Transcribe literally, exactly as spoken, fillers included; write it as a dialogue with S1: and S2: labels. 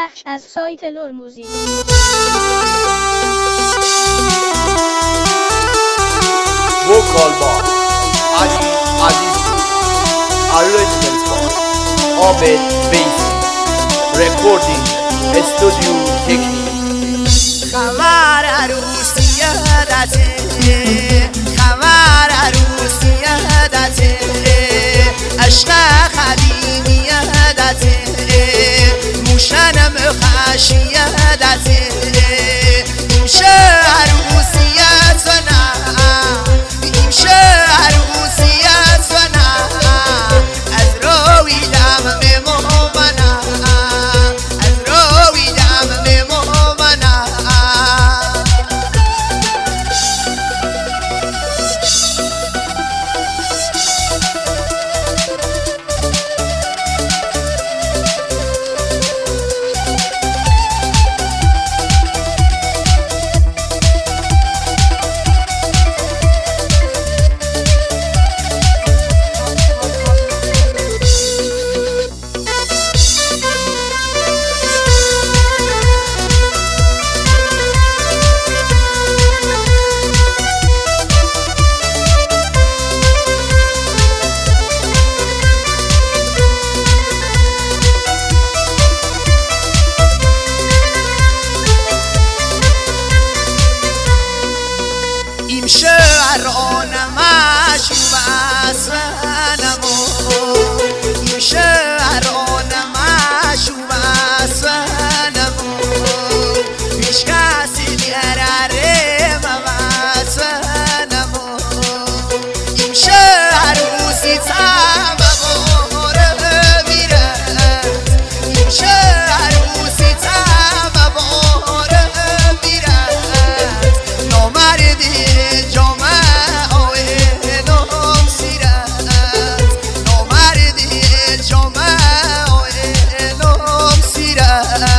S1: بخش از سایت لور موزیک.
S2: Vocal by Ali Azizpur, arrangement by Abed Beyzi, recording Studio Technique.
S3: خبر عروسی یادته، خبر عروسی یادته، عشق قدیمی یادته، موشنم خشی یادته، ایمشه عروسی یادنا، ایمشه عروسی یادنا، از روی دم میمونا، از روی دم میمونا. این شعران مشوب اسفنمو، این شعران مشوب اسفنمو، هیچ کسی بیاره مواسفنمو، این شعر روزی تباره میره، این شعر روزی تباره میره، نامردی uh